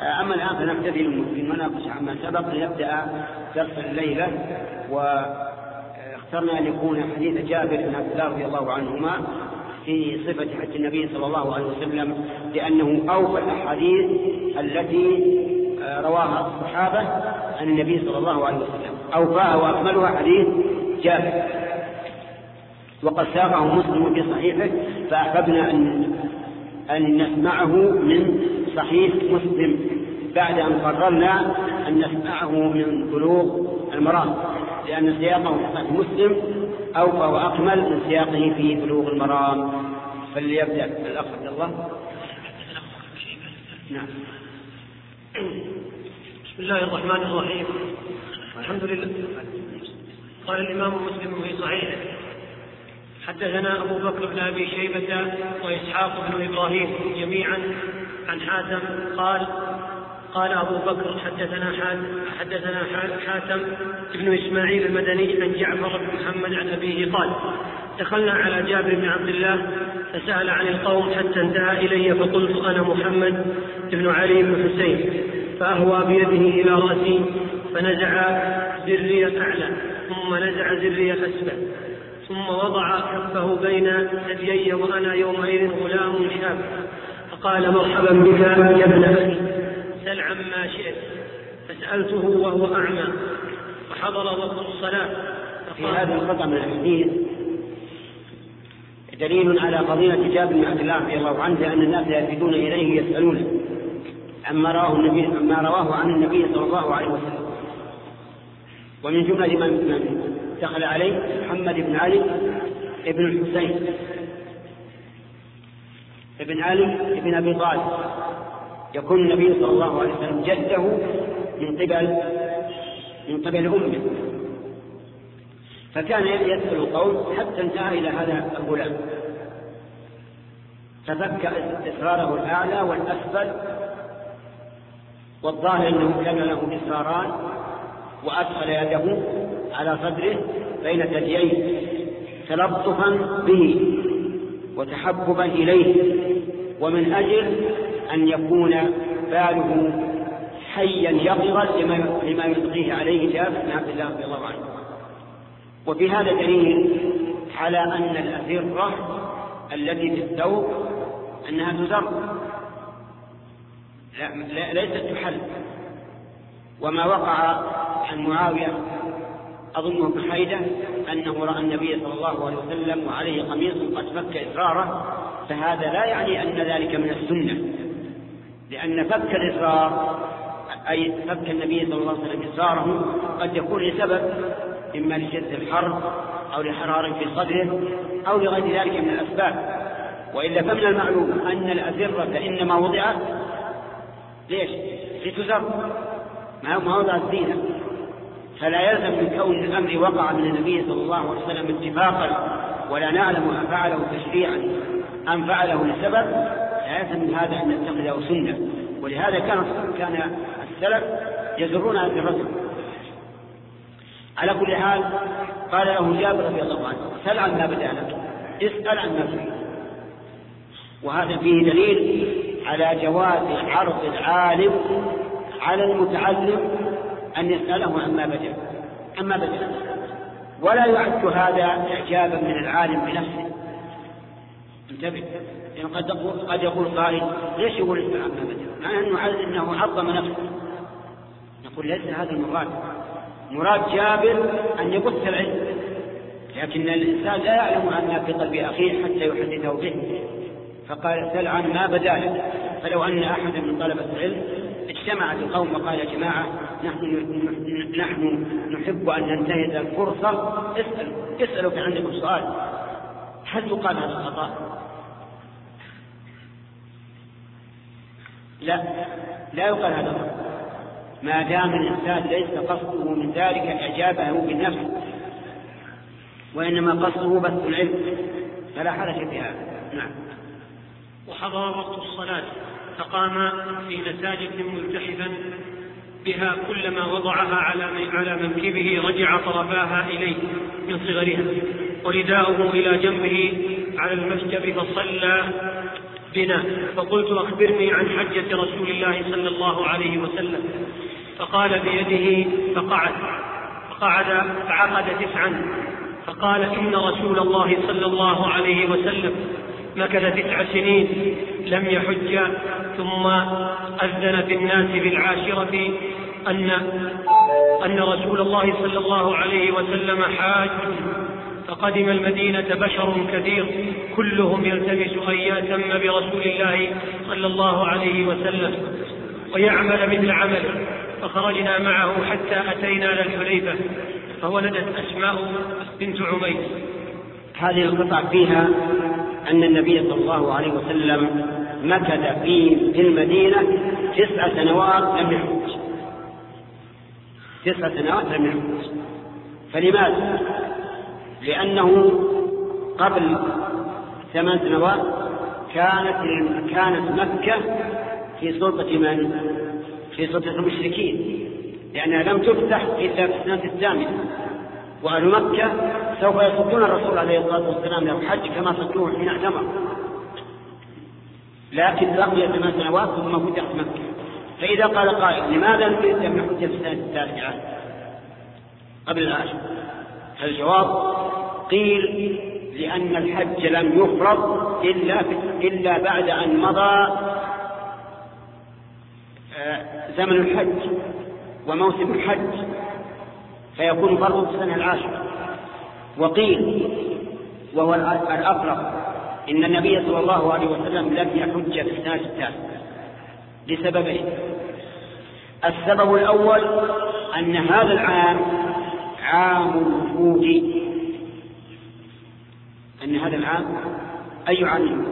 أما الآن فنبتدئ بالمناقشة عما سبق لنبدأ درس الليلة، واخترنا أن يكون حديث جابر بن عبد الله رضي الله عنهما في صفة حج النبي صلى الله عليه وسلم، لأنه أوفى الأحاديث التي رواها الصحابة عن النبي صلى الله عليه وسلم، أوفاها وأكملها حديث جابر، وقد ساقه مسلم في صحيحه، فأحببنا أن نسمعه من صحيح مسلم بعد أن قررنا أن نسمعه من بلوغ المرام، لأن سياقه في صحيح مسلم أوفى وأكمل من سياقه في بلوغ المرام. فليبدأ الأخ عبد الله. نعم. بسم الله الرحمن الرحيم. الحمد لله. قال الإمام مسلم في صحيحه: حدثنا أبو بكر بن أبي شيبة وإسحاق بن إبراهيم جميعا عن حاتم قال أبو بكر حدثنا حاتم بن إسماعيل المدني عن جعفر بن محمد عن أبيه قال: دخلنا على جابر بن عبد الله فسأل عن القوم حتى انتهى إلي، فقلت: أنا محمد بن علي بن حسين، فأهوى بيده إلى رأسي فنزع زري الأعلى ثم نزع زري الأسفل، ثم وضع كفه بين ثديي وأنا يومئذ غلام شاب، فقال: مرحبا بك يا ابن أخي، سل عما شئت. فسألته وهو أعمى، فحضر وقت الصلاة. في هذا القطع من الحديث دليل على قضية جابر بن عبد الله رضي الله عنه، لأن الناس يفدون إليه يسألونه عما رواه عن النبي صلى الله عليه وسلم. ومن جملة من دخل عليه محمد بن علي ابن الحسين ابن علي ابن أبي طالب، يكون النبي صلى الله عليه وسلم جده من قبل أمه، فكان يسأل القوم حتى انتهى إلى هذا الغلام، ففك إسراره الأعلى والأسفل، والظاهر أنه كان له إسراران، وأدخل يده على صدره بين ثدييه تلطفا به وتحببا إليه، ومن أجل أن يكون باله حيا يقظا لما يلقيه عليه جابر بن عبد الله رضي الله عنه. وفي هذا دليل على أن الأسرة التي في الثوب أنها تزر، ليست تحل. وما وقع عن معاوية أظنه بحيدة أنه رأى النبي صلى الله عليه وسلم وعليه قميص قد فك إسراره، فهذا لا يعني أن ذلك من السنة، لأن فك الإسرار أي فك النبي صلى الله عليه وسلم إسراره قد يكون لسبب، إما لشدة الحر أو لحرارة في صدره أو لغير ذلك من الأسباب. وإلا فمن المعلوم أن الأسرة إنما وضعت ليش؟ لتزر، ما وضعت زينة. فلا يلزم من كون الأمر وقع من النبي صلى الله عليه وسلم اتفاقا ولا نعلم أن فعله تشريعا أم فعله لسبب، لا يلزم من هذا أن نتخذه سنة. ولهذا كان السلف يزرون هذه الرسل. على كل حال قال له جابر رضي الله عنه: سل عن ما بدا لك، اسأل عن ما تريد. وهذا فيه دليل على جواز عرض العالم على المتعلم أن يسأله عما بدأ، ولا يعد هذا إعجابا من العالم بنفسه. انتبه، يعني قد يقول قائل: ليش يقول اسأل عما بدأ؟ مع أنه عظم نفسه. نقول ليس هذا المراد. مراد جابر أن يبث العلم، لكن الإنسان لا يعلم أن في قلب أخيه حتى يحدثه به، فقال: سل عن ما بدا لك. فلو أن أحدا من طلبة العلم اجتمع القوم وقال: يا جماعة نحن نحب أن ننتهز الفرصة، اسألوا في عندكم سؤال، هل يقال هذا الخطأ؟ لا يقال هذا الخطأ، ما دام الإنسان ليس قصده من ذلك إعجابه بالنفس، وإنما قصده بث العلم، فلا حرج في هذا. نعم. وحضر وقت الصلاة فقام في مساجد ملتحفا بها، كلما وضعها على منكبه رجع طرفاها إليه من صغرها، ورداؤه إلى جنبه على المسجد، بنا، فقلت أخبرني عن حجة رسول الله صلى الله عليه وسلم، فقال بيده فعقد 9، فقال إن رسول الله صلى الله عليه وسلم مكث 9 سنين لم يحج، ثم أذن في الناس بالعاشرة أن رسول الله صلى الله عليه وسلم حاج، فقدم المدينة بشر كثير كلهم يلتمس أن يأتم برسول الله صلى الله عليه وسلم ويعمل مثل عمله، فخرجنا معه حتى أتينا للحليفة فولدت أسماء بنت عميس. هذه القطعة فيها أن النبي صلى الله عليه وسلم مكث في المدينة 9 سنوات لم يحج. 9 سنوات لم يحج. فلماذا؟ لأنه قبل 8 سنوات كانت مكة في سلطة من؟ في سلطة المشركين، لأنها لم تفتح إلا في السنة 8، وأهل مكة سوف يصدون الرسول عليه الصلاة والسلام له حج كما صدوه حين اعتمر، لكن بقي 8 سنوات ثم فتحت مكة. فإذا قال قائل لماذا لم يحج في السنة 9 قبل العاشر؟ الجواب قيل لأن الحج لم يفرض إلا بعد أن مضى زمن الحج وموسم الحج، فيكون فرض في السنة 10. وقيل وهو الأقرب إن النبي صلى الله عليه وسلم لم يحج في السنة 9 لسببين. السبب الأول أن هذا العام عام الوفود. أن هذا العام أي عام؟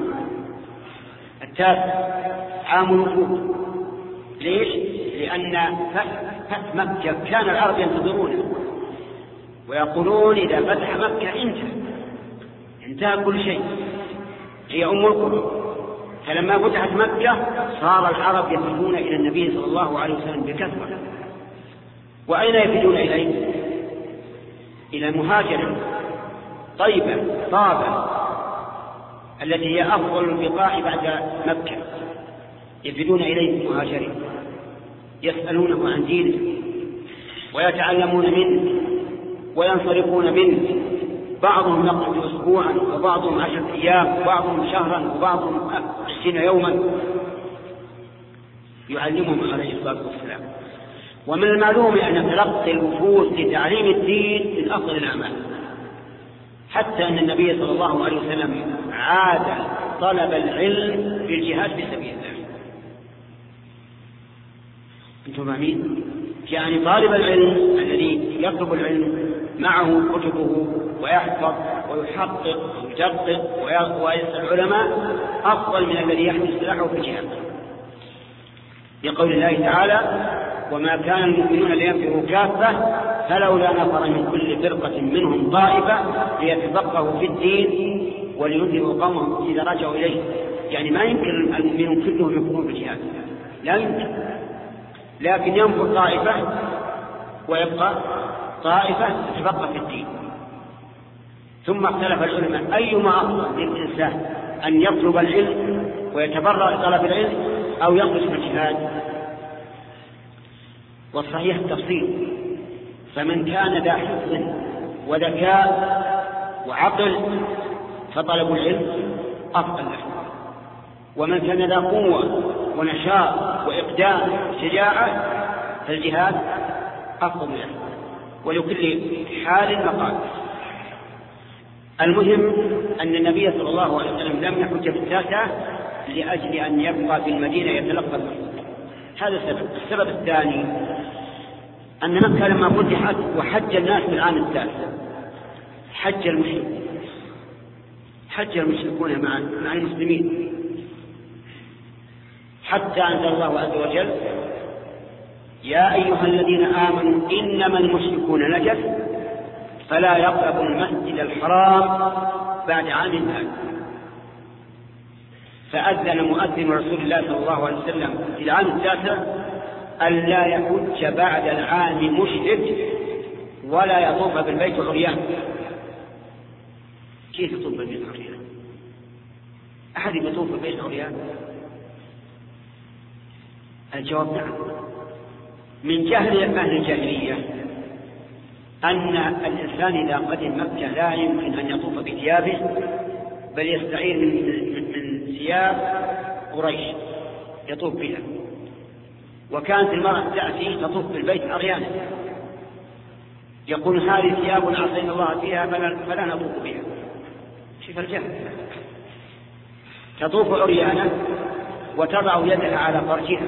9 عام الوفود. ليش؟ لأن فتح مكة كان العرب ينتظرونه ويقولون إذا فتح مكة انتهى كل شيء، هي أم القرى. فلما فتحت مكة صار العرب يفدون إلى النبي صلى الله عليه وسلم بكثرة. وأين يفدون إليه؟ إلى مهاجر طيبة طابة التي هي أفضل البقاع بعد مكة، يفدون إليه المهاجرين يسألونه عن دينه ويتعلمون منه وينصرفون منه، بعضهم يقعد أسبوعا وبعضهم 10 أيام وبعضهم شهرا وبعضهم 20 يوما يعلمهم عليه الصلاة والسلام. ومن المعلوم أن تلقي الوفود لتعليم الدين من أفضل الأعمال، حتى أن النبي صلى الله عليه وسلم عاد طلب العلم بالجهاد في سبيل الله. أنتم فاهمين؟ يعني طالب العلم الذي يطلب العلم معه كتبه ويحفظ ويحقق ويدقق ويسأل العلماء أفضل من الذي يحمل سلاحه في الجهاد، لقول الله تعالى: وما كان المؤمنون لينفروا كافة فلولا نفر من كل فرقة منهم طائفة ليتفقهوا في الدين ولينذروا قومهم إذا رجعوا إليه. يعني ما يمكن المؤمنون كلهم يكونون في الجهاد، لا يمكن، لكن ينفر طائفة ويبقى طائفة تتفقه في الدين. ثم اختلف العلماء أيما أفضل للإنسان، أن يطلب العلم ويتبرع لطلب العلم أو يخرج في الجهاد؟ والصحيح التفصيل. فمن كان ذا حفظ وذكاء وعقل فطلب العلم أفضل له، ومن كان ذا قوة ونشاط وإقدام وشجاعة فالجهاد أفضل له، ولكل حال مقال. المهم أن النبي صلى الله عليه وسلم لم يحج في 9 لأجل أن يبقى في المدينة يتلقى الوحي. هذا السبب. السبب الثاني أن مكة لما فتحت وحج الناس في العام 9 حج المشركون مع المسلمين، حتى أنزل الله عز وجل: يا أيها الذين آمنوا إنما المشركون نجس فلا يقربوا المسجد الحرام بعد عام هذا. فأذن مؤذن رسول الله صلى الله عليه وسلم في العام 9 ألا يحج بعد العام مشرك ولا يطوف بالبيت عريان. كيف يطوف بالبيت عريان؟ أحد يطوف بالبيت عريان؟ الجواب نعم. من جهل أهل الجاهلية أن الإنسان إذا قدم مكة لا يمكن أن يطوف بثيابه، بل يستعير من ثياب قريش يطوف بها. وكانت المرأة تأتي تطوف بالبيت عريانة، يقول هذه ثياب عصينا الله فيها فلا نطوف بها. شوف الجهل. تطوف عريانة وتضع يدها على فرجها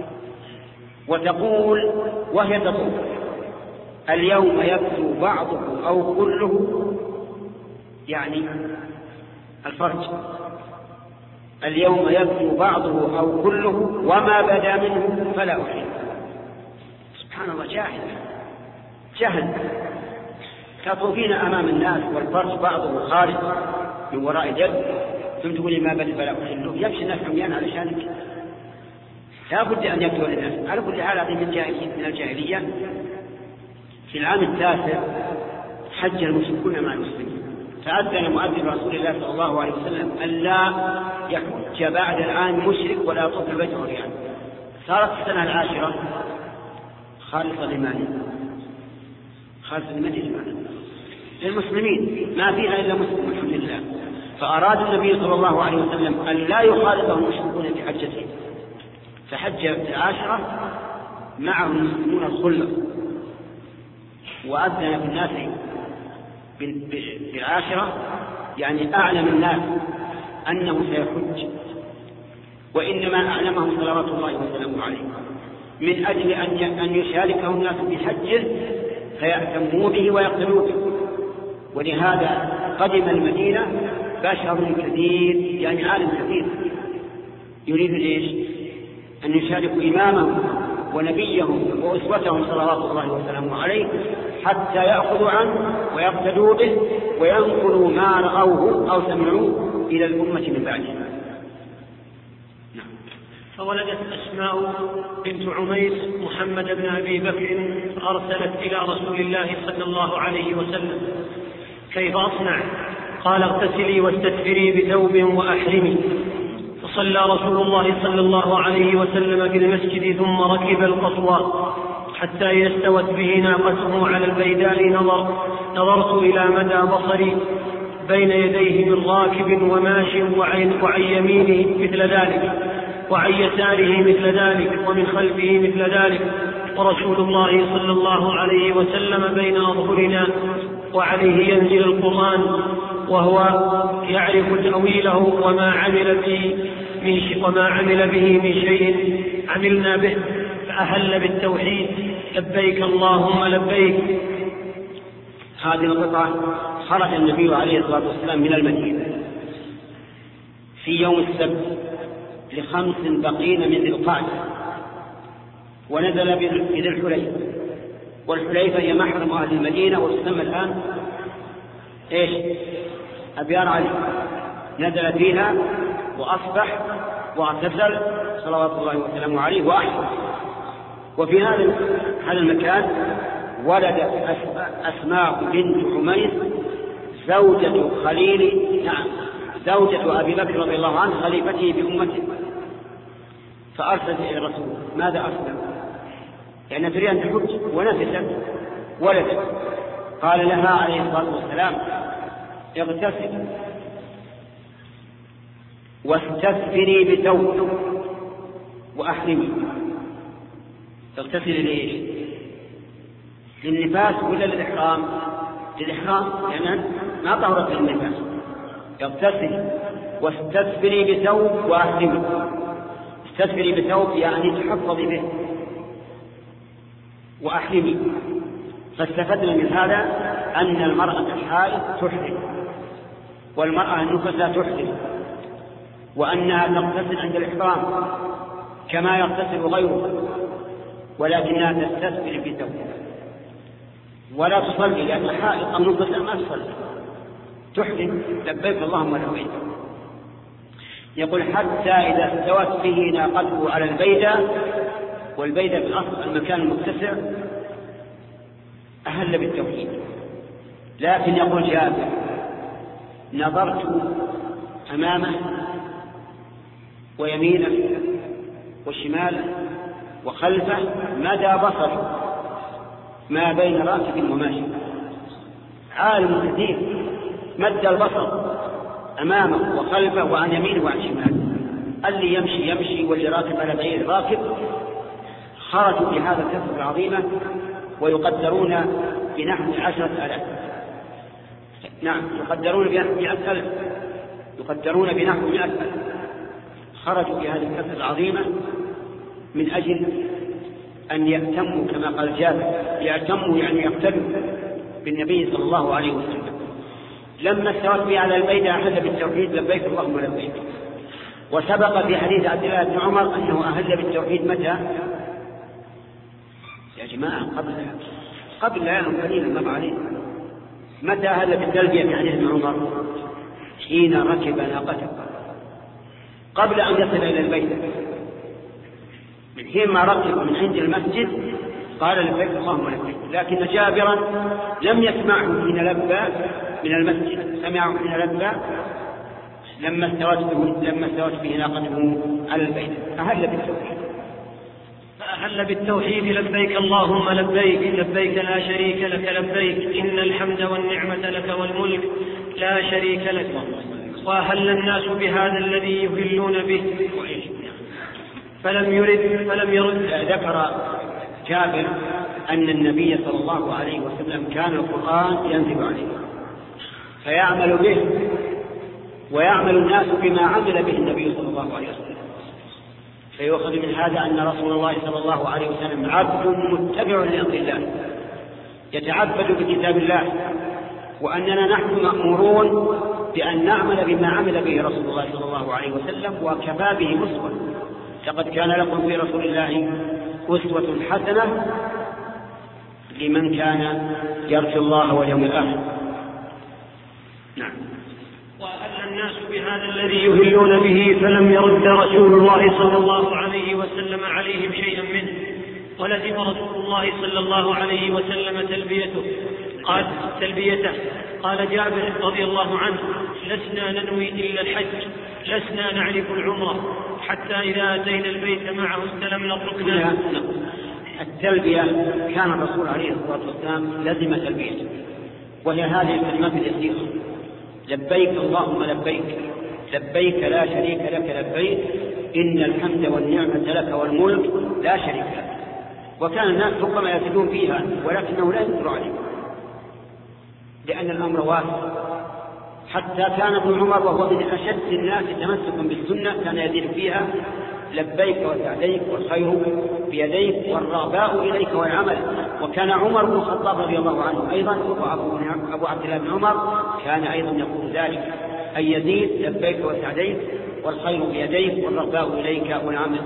وتقول وهي تطوف: اليوم يبدو بعضه أو كله، يعني الفرج، اليوم يبدو بعضه أو كله وما بدا منه فلا أحيل. سبحان الله، جهل. تطوفين أمام الناس والفرج بعضه خارج من وراء اليد، ثم تقولي ما بدا فلا أحيل. يمشي الناس عميان علشانك، لا بد أن يبدو للناس. على كل حال هذه من الجاهلية. في العام 9 حج المشركون مع المسلمين، فأذن مؤذن رسول الله صلى الله عليه وسلم ألا يحج بعد العام مشرك ولا يطوف البيت عريان. صارت السنة 10 خالصة لمن؟ خالصة للمسلمين، ما فيها إلا مسلم الحمد لله. فأراد النبي صلى الله عليه وسلم أن لا يخالطهم المشركون في حجته، فحج 10 معهم المسلمون الخلة، وأذن في الناس ب10، يعني أعلم الناس أنه سيحج، وإنما أعلمهم صلوات الله وسلامه عليه من أجل أن يشاركه الناس بحجه فيأتموا به ويقتلوا به. ولهذا قدم المدينة بشر كثير، يعني عالم كثير، يريد ليش؟ أن يشاركوا إمامهم ونبيهم وأسوتهم صلوات الله وسلامه عليه، حتى يأخذوا عنه ويقتدوا به وينقلوا ما رأوه أو سمعوه إلى الأمة من بعده. فولدت أسماء بنت عميس محمد بن أبي بكر، فأرسلت إلى رسول الله صلى الله عليه وسلم: كيف أصنع؟ قال: اغتسلي واستدفري بثوب وأحرمي. فصلى رسول الله صلى الله عليه وسلم في المسجد، ثم ركب القصوى حتى إذا استوت به ناقته على البيداء نظرت إلى مدى بصري بين يديه من راكب وماش، وعن يمينه مثل ذلك، وعن يساره مثل ذلك، ومن خلفه مثل ذلك، ورسول الله صلى الله عليه وسلم بين أظهرنا، وعليه ينزل القرآن، وهو يعرف تأويله وما عمل به من شيء عملنا به، فأهل بالتوحيد: لبيك اللهم لبيك. هذه القطعة: خرج النبي عليه الصلاة والسلام من المدينة في يوم السبت ل5 بقين من ذي القعدة، ونزل بذي الحليفة، والحليفة هي محرم أهل المدينة وتسمى الآن أبيار علي. نزل فيها وأصبح واغتسل صلوات الله وسلامه عليه وأحسن. وفي هذا المكان ولدت أسماء بنت عميس زوجة أبي بكر رضي الله عنه خليفته بأمته، فأرسلت إلى الرسول: ماذا أصنع؟ لأن تريد أن تحج ونفست ولدت. قال لها عليه الصلاة والسلام: اغتسل واستدفري بثوب وأحرمي. اغتسلي ليش؟ للنفاس ولا للإحرام؟ للإحرام، لأنها ما طهرت للنفاس. اغتسلي واستدفري بثوب وأحرمي. استدفري بثوب يعني تحفظي به، وأحرمي. فاستفدنا من هذا أن المرأة الحائض تحرم، والمرأة النفساء تحرم، وأنها تغتسل عند الإحرام كما يغتسل غيره، ولكنها تستدفر بثوب ولا تصلي، لأن الحائض أو النفساء ما تصلي، تحرم: لبيك اللهم لبيك. يقول: حتى إذا استوت به ناقته على البيدة، والبيدة في الأصل المكان المتسع، أهل بالتوحيد. لكن يقول جابر: نظرت أمامه ويمينه وشماله وخلفه مدى بصره ما بين راكب وماشي، عالم كثير مد البصر أمامه وخلفه وعن يمينه وعن شماله، اللي يمشي يمشي واللي راكب على غير راكب. خرجوا بهذا الكثرة العظيمة ويقدرون بنحو 10,000. نعم، يقدرون بنحو 100,000. خرجوا بهذه الكثرة العظيمة من أجل أن يأتموا كما قال جابر، يأتموا يعني يقتدوا بالنبي صلى الله عليه وسلم. لما استوت به على البيدة أهل بالتوحيد لبيك اللهم لبيك. وسبق في حديث عبد الله بن عمر أنه أهل بالتوحيد متى؟ يا جماعة قبل ليالٍ قليلا مر عليه. متى أهل بالتلبية في حديث ابن عمر؟ حين ركب ناقته قبل أن يصل إلى البيت، من حين ما ركب من عند المسجد قال لبيك اللهم لبيك. لكن جابرا لم يسمعه حين لبى من المسجد، سمعه حين لبى لما استوت به ناقته على البيت. أهل بالتوحيد، فأهل بالتوحيد لبيك اللهم لبيك لبيك لا شريك لك لبيك إن الحمد والنعمة لك والملك لا شريك لك. وأهل الناس بهذا الذي يهلون به فلم يرد. ذكر جابر أن النبي صلى الله عليه وسلم كان القرآن ينزل عليه فيعمل به، ويعمل الناس بما عمل به النبي صلى الله عليه وسلم. فيؤخذ من هذا أن رسول الله صلى الله عليه وسلم عبد متبع لأمر الله يتعبد بكتاب الله، وأننا نحن مأمورون بأن نعمل بما عمل به رسول الله صلى الله عليه وسلم، وكفى به أسوة. لقد كان لكم في رسول الله أسوة حسنة لمن كان يرجو الله واليوم الآخر. نعم. وأهل الناس بهذا الذي يهلون به فلم يرد رسول الله صلى الله عليه وسلم عليهم شيئا منه، ولزم رسول الله صلى الله عليه وسلم تلبيته. قال جابر رضي الله عنه: لسنا ننوي إلا الحج، لسنا نعرف العمرة، حتى إذا أتينا البيت معه استلمنا الركن. التلبية كان الرسول عليه الصلاة والسلام لزم تلبيته، وهي هذه الكلمات اليسيرة: لبيك اللهم لبيك لبيك لا شريك لك لبيك إن الحمد والنعمة لك والملك لا شريك لك. وكان الناس ربما يزيدون فيها ولكنه لا ينكر عليه، لأن الأمر واسع. حتى كان ابن عمر وهو من أشد الناس تمسكا بالسنة كان يزيد فيها: لبيك وسعديك والخير بيديك والرغباء إليك والعمل. وكان عمر بن الخطاب رضي الله عنه أيضا، وأبو عبد الله بن عمر كان أيضا يقول ذلك، أن يزيد: لبيك وسعديك والخير بيديك والرغباء إليك والعمل.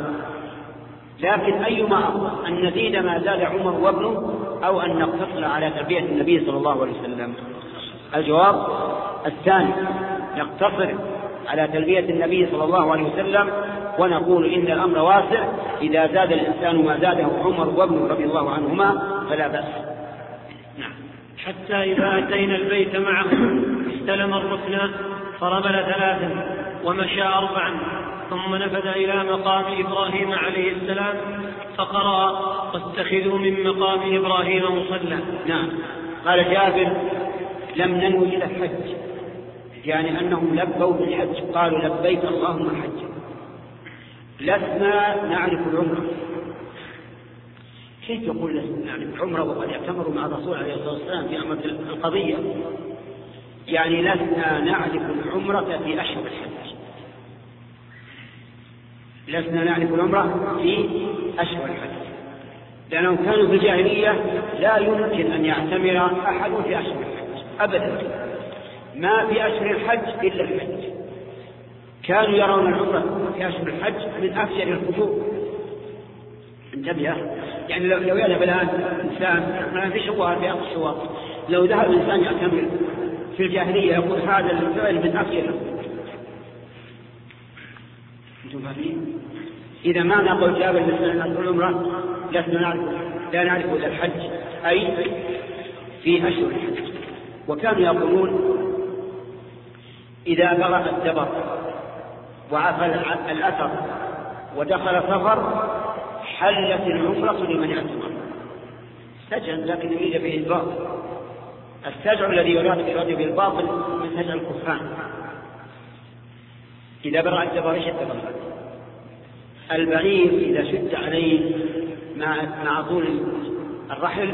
لكن أيما أفضل، أن نزيد ما زاد عمر وابنه أو أن نقتصر على تربية النبي صلى الله عليه وسلم؟ الجواب الثاني، نقتصر على تربية النبي صلى الله عليه وسلم ونقول إن الأمر واسع، إذا زاد الإنسان ما زاده عمر وابنه رضي الله عنهما فلا بأس. نعم. حتى إذا أتينا البيت معه استلم الركن فرمل 3 ومشى 4 ثم نفذ إلى مقام إبراهيم عليه السلام فقرأ: واتخذوا من مقام إبراهيم مصلى. نعم. قال جابر: لم ننوي إلى الحج، يعني أنهم لبوا بالحج، قالوا لبيك اللهم حج. لسنا نعرف العمرة. كيف يقول لسنا نعرف العمرة وقد اعتمروا مع الرسول عليه الصلاة والسلام في أمر القضية؟ يعني لسنا نعرف العمرة في أشهر الحج، لسنا نعرف العمرة في أشهر الحج، لأنهم كانوا في الجاهلية لا يمكن أن يعتمر أحد في أشهر الحج أبدا، ما في أشهر الحج إلا الحج. كانوا يرون العمرة في أشهر الحج من أفجر الفجور. انتبه، يعني لو يذهب الآن إنسان ما في شوار في أقصى شوار، لو ذهب الإنسان يعتمر في الجاهلية يقول هذا الفعل من أفجر الفجور. أنتم فاهمين؟ إذا ما نقول جابر لسنا نعرف العمرة، لا نعرف إلا الحج، أي في أشهر الحج. وكانوا يقولون: إذا برأ الدبر وعفى الأثر ودخل سفر حلت العمرة لمن اعتمر. سجن لكن يريد به الباطل. السجع الذي يراد به الباطل من سجع الكفار. إذا برع الدبر شد برع. البعير إذا شد عليه مع طول الرحل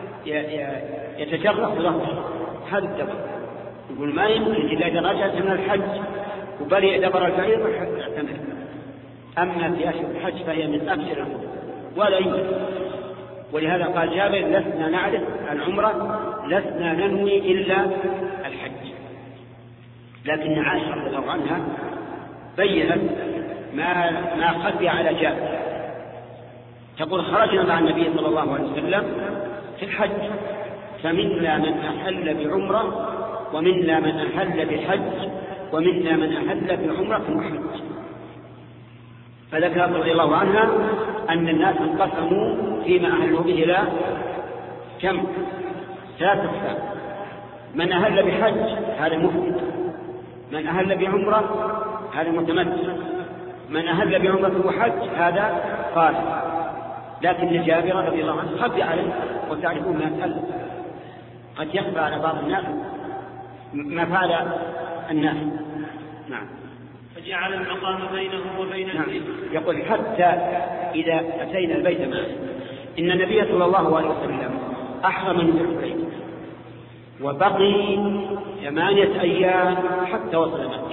يتجرأ ظهره، هذا الدبر. يقول ما يمكن إذا رجعت من الحج وبرئ دبر البعير اعتمر. أما في أشهر الحج فهي من أبشر الأمور ولا يمكن. ولهذا قال جابر لسنا نعرف العمرة لسنا ننوي إلا الحج. لكن عائشة رضي الله عنها بيّنت ما خفي على جابر. تقول خرجنا مع النبي صلى الله عليه وسلم في الحج فمنا من أحل بعمرة ومنا من أحل بحج ومنا من أحل بعمرة وحج. فذكرت رضي الله عنها أن الناس انقسموا فيما أهلوا به إلى كم؟ 3 أقسام. من أهل بحج هذا مفرد، من أهل بعمرة هذا متمتع، من أهل بعمرة وحج هذا قارئ. لكن جابر رضي الله عنه خفي عليه، وتعرفون ما فعل قد يخفى على بعض الناس ما فعل الناس. نعم. فجعل المقام بينه وبين البيت. يقول حتى إذا أتينا البيت معه إن النبي صلى الله عليه وسلم أحرم من البيت وبقي 8 أيام حتى وصل مكة.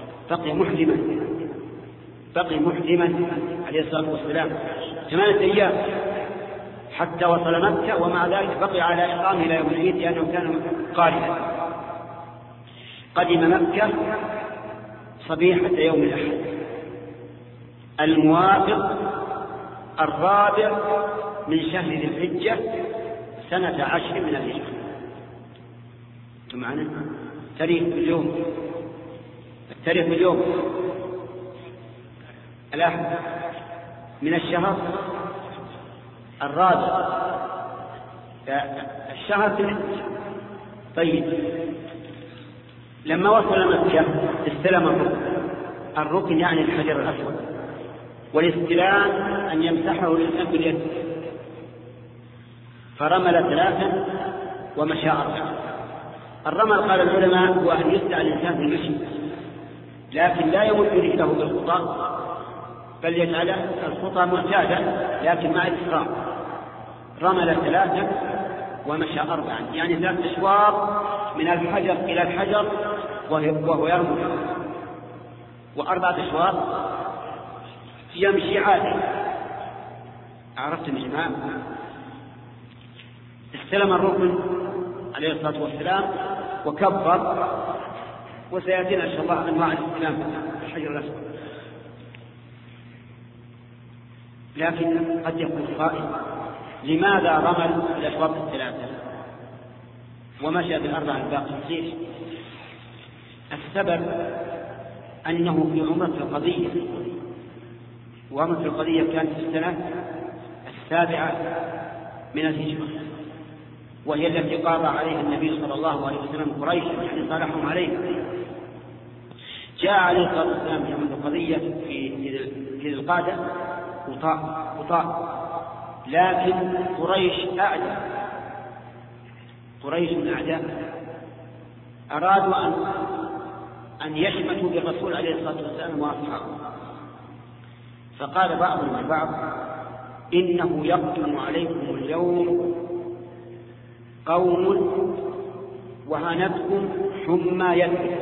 بقي محرما عليه الصلاة والسلام 8 أيام حتى وصل مكة، ومع ذلك بقي على إقامه إلى يوم العيد لأنه كان قارئا. قدم مكة صبيحة يوم الأحد الموافق 4 من شهر ذي الحجة سنة 10 من الهجرة. معنا التاريخ اليوم الأحد من الشهر 4 الشهر. طيب لما وصل مكة استلم الركن يعني الحجر الأسود، والاستلام أن يمسحه الإنسان باليد، فرمل 3 ومشى 4. الرمل قال العلماء هو أن يسعى الإنسان بالمشي، لكن لا يمد رجله بالخطى، بل يجعل الخطى معتادة لكن مع الإسراع. رمل 3 ومشى 4 يعني 3 أشواط من الحجر إلى الحجر وهو يرمل، و4 أشواط يمشي عادي. عرفتم يا جماعة؟ استلم الركن عليه الصلاة والسلام وكبر، وسيأتينا إن شاء الله أنواع الاستلام في الحجر الأسود. لكن قد يكون قائل لماذا رمل الأشواط 3 ومشى بال4 الباقي؟ السبب أنه في عمرة القضية، وعمرة القضية كانت في السنة 7 من الهجرة، وهي التي قاضى عليها النبي صلى الله عليه وسلم قريش يعني صالحهم عليها. جاء عليه الصلاة والسلام في عمرة القضية في ذي القعدة وطاء، لكن قريش من أعداء أرادوا أن يشمتوا بالرسول عليه الصلاة والسلام وأصحابه، فقال بعضهم البعض إنه يقدم عليكم اليوم قوم وهنتكم حمى يثرب.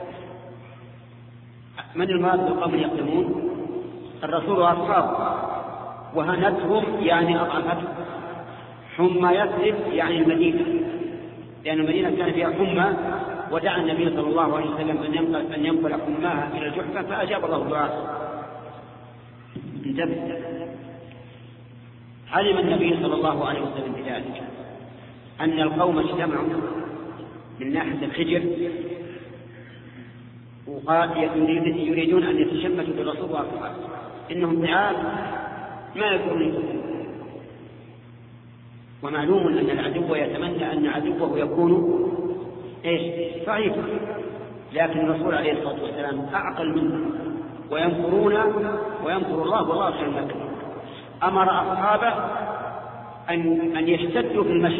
من المراد بالقوم يقدمون؟ الرسول وأصحابه. وهنتهم يعني أضعفتهم. حمى يثرب يعني المدينة، لأن المدينة كان فيها حمى، ودعا النبي صلى الله عليه وسلم أن ينقل حماها إلى الجحفة فأجاب الله دعاءه. انتبه. علم النبي صلى الله عليه وسلم بذلك أن القوم اجتمعوا من ناحية الحجر وقال يريدون أن يتشمتوا بالرسول وأصحابه، إنهم ضعاف ما يكون. ومعلوم أن العدو يتمنى أن عدوه يكون ضعيفا، لكن الرسول عليه الصلاة والسلام أعقل منه ويمكر الله والله خير الماكرين. أمر أصحابه أن يشتدوا في المشي،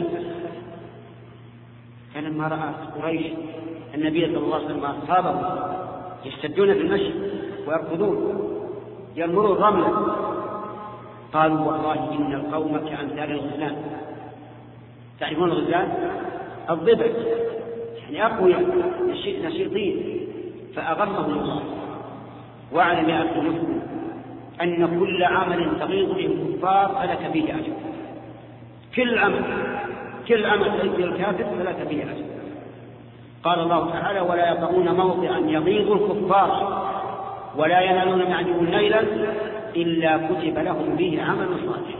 فلما رأى قريش النبي صلى الله عليه وسلم وأصحابه يشتدون في المشي ويركضون يرمروا الرملة، قالوا والله إن القوم كأمثال الغزلان. تعرفون الغزلان؟ الضبع، يعني أقوياء نشيطين. فأغمهم الله واعلم يا أخي المسلم أن كل عمل تغيظ به الكفار فلك به أجر. كل عمل تغيظ به الكافر فلك به أجر. قال الله تعالى ولا يطعون موضعا يغيظ الكفار ولا ينالون من عدو ليلا إلا كتب لهم به عمل صالح.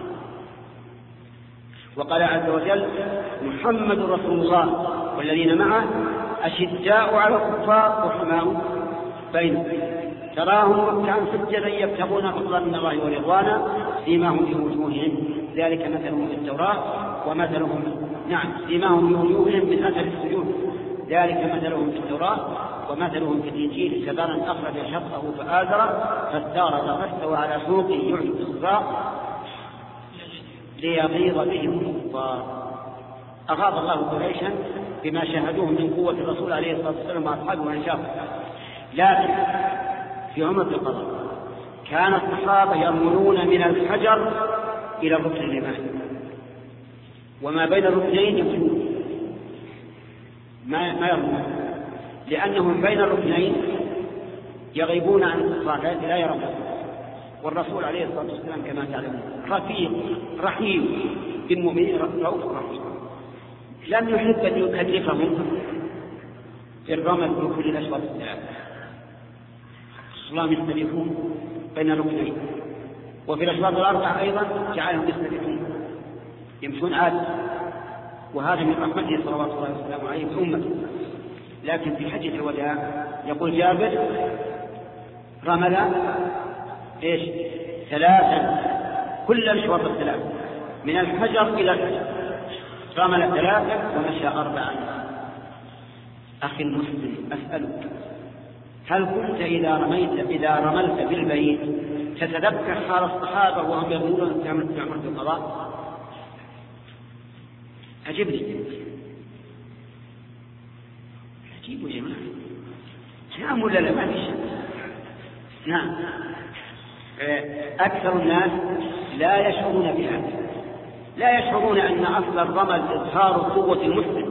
وقال عز وجل محمد رسول الله والذين معه أشداء على الكفار رحماء بينهم تراهم ركعا سجدا يبتغون فضلا من الله ورضوانا سيماهم في وجوههم ذلك مثلهم في التوراة ومثلهم سيماهم في وجوههم من أثر السجود ذلك مثلهم في التوراة ومثلهم في الإنجيل كزرع أخرج شطأه فآزره فاستغلظ فاستوى على سوقه يعجب الزراع ليغيظ بهم الكفار. أغاظ الله قريشا بما شاهدوه من قوة الرسول عليه الصلاة والسلام وأصحابه ونشاطه. لكن في عمر القضاء كان الصحابة يرملون من الحجر إلى الركن اليماني وما بين الركنين يمشون ما يرمون لأنهم بين الركنين يغيبون عن الكفار لا يرون. والرسول عليه الصلاة والسلام كما تعلمون رفيق رحيم بالمؤمنين رؤوف رحيم لم يحب أن يكلفهم في الرمل بكل الأشواط الثلاثة. الإسلام يختلفون بين الركنين وفي الأشواط الأربعة أيضا جعلهم يختلفون يمشون عادة وهذا من رحمته صلوات الله وسلامه عليه بأمته. لكن في حجة الوداع يقول جابر رمل ثلاثا كل الأشواط الثلاثة من الحجر إلى الحجر رمل ثلاثة ومشى أربعا. أخي المسلم أسألك هل كنت إذا رملت بالبيت تتذكر حال الصحابة وهم يقولون في عمرة القضاء؟ عجبني عجيب يا جماعة. نعم ولا لا؟ ما في شيء. نعم أكثر الناس لا يشعرون بها لا يشعرون أن أصل الرمل إظهار قوة المسلم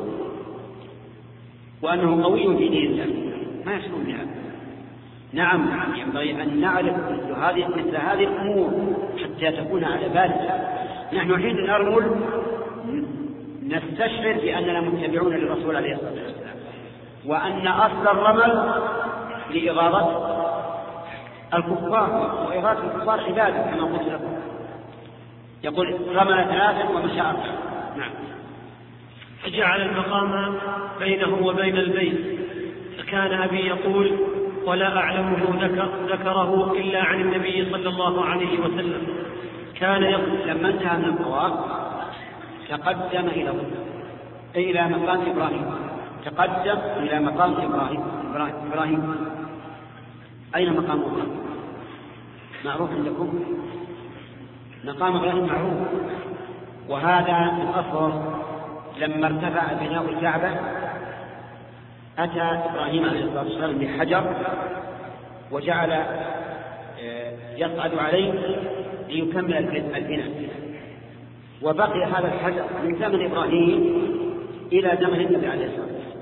وأنه قوي في دين الله ما يشعرون بها. نعم ينبغي أن نعرف مثل هذه الأمور حتى تكون على بالنا. نحن حين نرمل نستشعر بأننا متبعون للرسول عليه الصلاة والسلام وأن أصل الرمل لإغاظة الكفار وإغاظة الكفار عبادة كما قلت لكم. يقول رمل ثلاثا ومشى أربعا. نعم. فجعل المقام بينه وبين البيت فكان أبي يقول ولا أعلمه ذكره إلا عن النبي صلى الله عليه وسلم كان يقول لما انتهى من الطواف تقدم إلى مقام إبراهيم تقدم إلى مقام إبراهيم. أين مقام إبراهيم؟ معروف عندكم؟ مقام إبراهيم معروف. وهذا الأصل لما ارتفع بناء الكعبة أتى إبراهيم عليه الصلاة والسلام بحجر وجعل يصعد عليه ليكمل البناء وبقي هذا الحجر من زمن إبراهيم إلى زمن النبي عليه الصلاة والسلام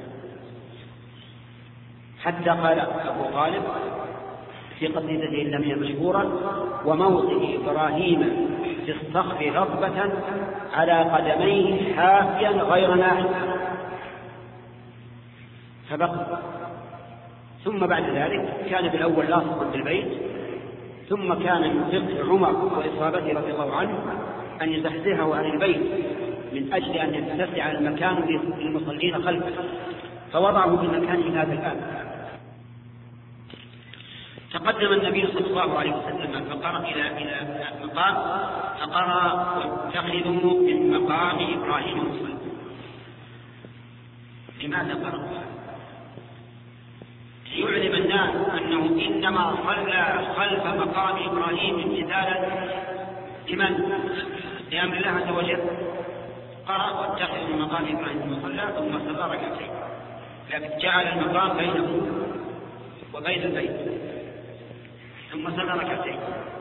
حتى قال أبو غالب في قصيدته اللمية مشهورا وموطئ إبراهيم في الصخر ربة على قدميه حافيا غير ناعم فبقى. ثم بعد ذلك كان بالأول لاصقا بالبيت ثم كان من فقه عمر وإصابته رضي الله عنه أن يزحزحه عن البيت من أجل أن يتسع المكان للمصلين خلفه فوضعه في مكانه هذا الآن. تقدم النبي صلى الله عليه وسلم فقرأ إلى المقام فقرأ واتخذوا من مقام إبراهيم مصلى. لماذا قرأ؟ ليعلم الناس أنه إنما صلى خلف مقام إبراهيم امتثالا لمن؟ لأمر الله عز وجل. قرأ واتخذ من مقام إبراهيم مصلى ثم صلى ركعتين، لكن جعل المقام بينه وبين البيت ثم صلى ركعتين.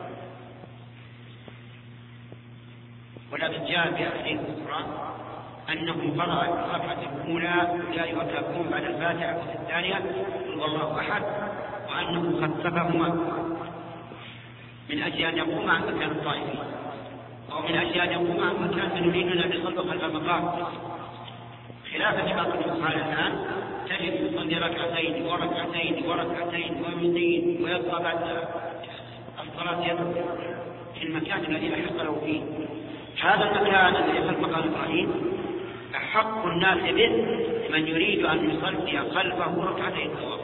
ولكن جاء في أحاديث القرآن أنه قرأ الركعة الأولى يا أيها الكافرون بعد الفاتحة وفي الثانية قل هو الله أحد، وأنه خففهما من أجل أن يقوم عن مكان الطائفين، أو من أجل أن يقوم عن مكان من يريدنا بصلب خلف المقام، خلافا لما قد يفعل الآن. تجد يصلي ركعتين وركعتين وركعتين ويزيد ويبقى بعد الصلاة يدعو في المكان الذي أحق له فيه. هذا المكان الذي خلف مقام إبراهيم أحق الناس به من يريد أن يصلي خلفه ركعتين الطواف.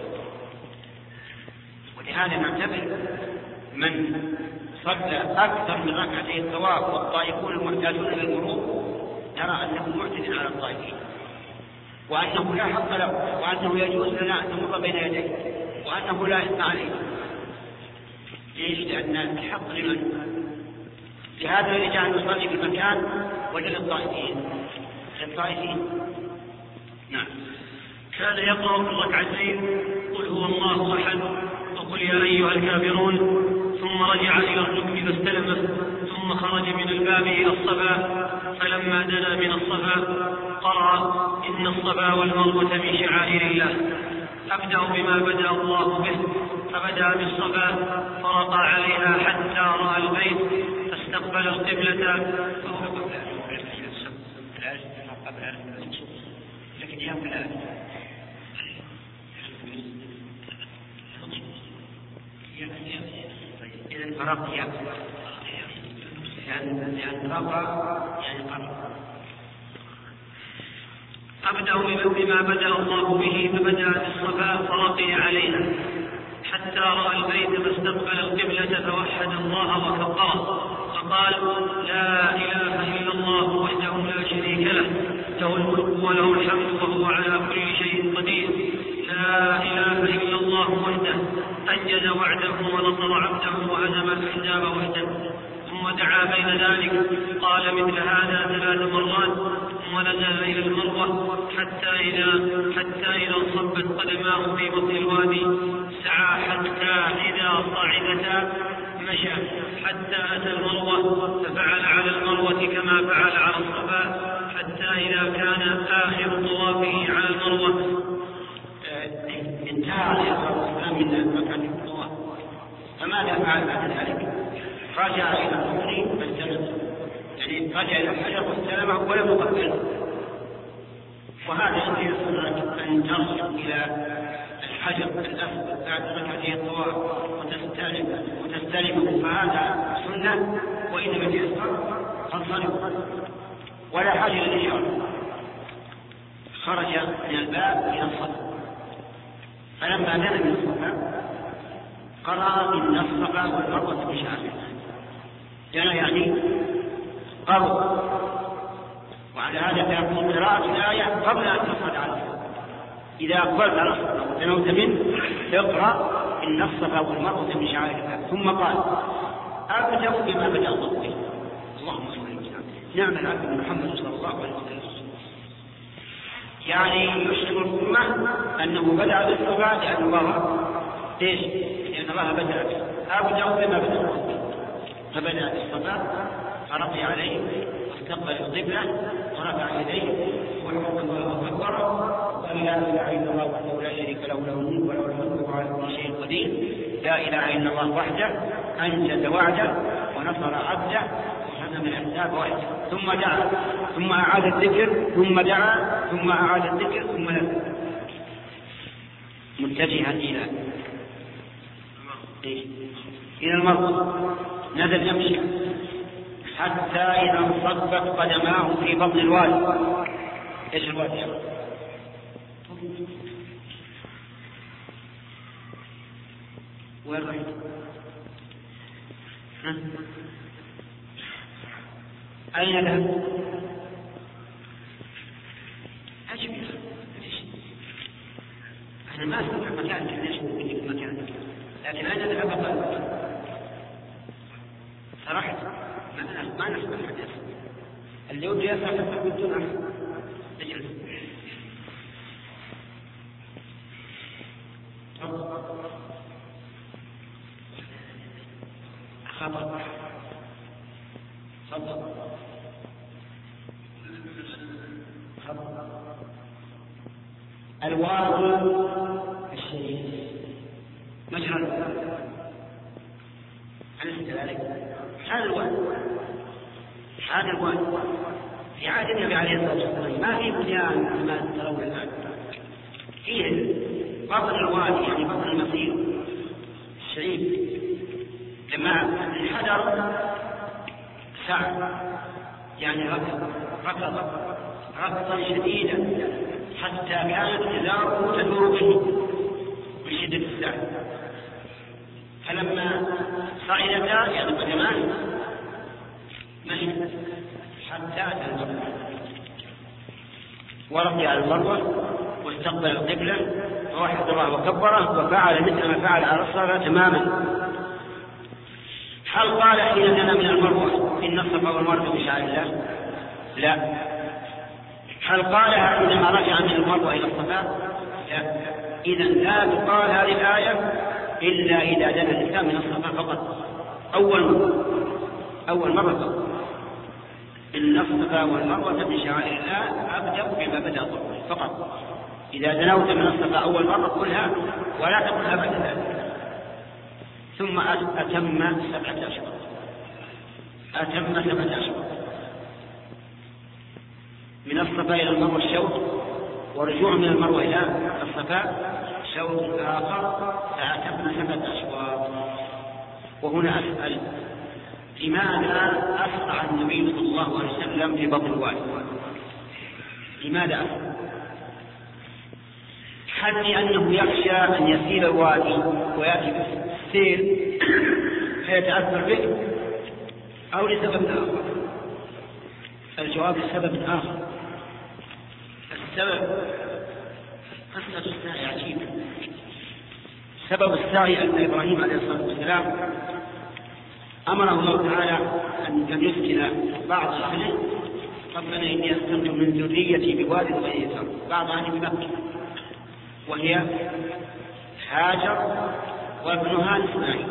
ولهذا نعتبر من صلى أكثر من ركعتين الطواف والطائفون المحتاجون إلى المرور نرى أنه معتد على الطائفين، وأنه لا حق له، وأنه يجوز لنا أن نمر بين يديه، وأنه لا إثم عليه. ليش؟ لأن الحق لمن؟ لهذا الذي جعل يصلي في المكان وجل الطائفين. نعم. كان يقرأ في الركعتين قل هو الله أحد وقل يا أيها الكافرون، ثم رجع إلى الركن فاستلمه، ثم خرج من الباب إلى الصفا، فلما دنا من الصفا قرأ إن الصفا والمروة من شعائر الله، أبدأ بما بدأ الله به، فبدأ بالصفا فرقى عليها حتى رأى البيت فاستقبل القبلة أبدأ بما بدأ الله به، فبدأ بالصفا فرقي عليها حتى رأى البيت فاستقبل القبلة فوحد الله وكبره فقال لا إله إلا الله وحده لا شريك له، له الملك وله الحمد وهو على كل شيء قدير، لا إله إلا الله وحده أنجز وعده ونصر عبده وهزم الأحزاب وحده. ثم دعا بين ذلك قال مثل هذا 3 مرات، ثم نزل إلى المروة حتى إذا انصبت قدماه في بطن الوادي سعى حتى إذا صعدتا مشى حتى أتى المروة ففعل على المروة كما فعل على الصفا حتى إذا كان آخر طوافه على المروة. انتهى عليه الصلاة والسلام من مكان الطواف، فماذا فعل بعد ذلك؟ رجع إلى الركن فاستلم، يعني رجع إلى الحجر واستلمه ولم يقبله. وهذا يصير سنة أن ترجع إلى الحجر الأسود بعد ركعتي الطواف وتستلمه، فهذا سنة، وإنما يسر فانصرف ولا حاجة للإشارة. خرج من الباب إلى الصف، فلما دنا من الصفا قرأ إن الصفا والمروة من شعائر الله. دنا يعني قرأ، وعلى هذا تكون قراءة الآية قبل أن تصعد على الصفا. إذا أقبلت على الصفا ودنوت منه اقرأ إن الصفا والمروة من شعائر الله، ثم قال أبدأ بما بدأ الله به. اللهم صل وسلم. نعم العبد محمد صلى الله عليه وسلم، يعني يشعر الأمة أنه بدأ بالصفا لأن الله ليش؟ لأن الله بدأ به. أبدأ بما بدأ الله به، فبدأ بالصفا فرقي عليه واستقبل القبلة ورفع يديه وحمد الله أكبر وقال لا إله إلا الله وحده لا شريك له، له الملك وله الحمد وهو على كل شيء قدير، لا إله إلا الله وحده أنجز وعده ونصر عبده وهزم الأحزاب وحده. ثم دعا، ثم أعاد الذكر، ثم دعا، ثم أعاد الذكر، ثم نزل متجها إلى المرض، نزل يمشي حتى إذا انصبت قدماه في بطن الوادي. إيش الوادي؟ وين رحت؟ أين ذهب؟ أجب، احنا ما نستطيع مكان ليش؟ اللي ودي يسمع بدون أحد اجلس. خطأ الواجب الشريف مجرى أليس كذلك؟ هذا الواجب في عهد النبي عليه الصلاة والسلام ما في بنيان كما ترون الآن، فيه بطن الوادي يعني بطن المصير الشريف لما انحدر سعى يعني ركضا شديدا حتى كانت إزاره تدور به من شدة السعي، فلما صعدتا يعني قدمان مشي حتى أتى المروة ورقي على المروة واستقبل القبلة ووحد الله وكبره وفعل مثل ما فعل على الصلاة تماما. هل قال حين دنا من المروة إن الصفا والمروة من شعائر الله؟ لا. هل قالها عندما رجع من المروة إلى الصفا؟ لا. إذا لا تقال هذه الآية إلا إذا دنا الإنسان من الصفا فقط أول مرة فقط. إن الصفا والمروة من شعائر الله أبدأ بما بدأ فقط. إذا دنوت من الصفا أول مرة قلها ولا تقلها بعد ذلك. ثم أتم 7 أشهر. من الصفا إلى المروة الشوط، ورجوع من المروة إلى الصفا شوط آخر فأتم 7 أشهر. وهنا أسأل لماذا أسرع النبي صلى الله عليه وسلم في بطن الوادي؟ لماذا أسرع؟ حتى أنه يخشى أن يسير الوادي ويأتي بالسير فيتأثر به أو لسبب آخر. الجواب لسبب آخر. السبب قصة السعي عجيبة. سبب السعي أن إبراهيم عليه الصلاة والسلام أمره الله تعالى أن يسكن بعض أهله. ربنا إني أسكنت من ذريتي بواد غير ذي زرع، بعض أهل بمكة وهي هاجر وابنها إسماعيل.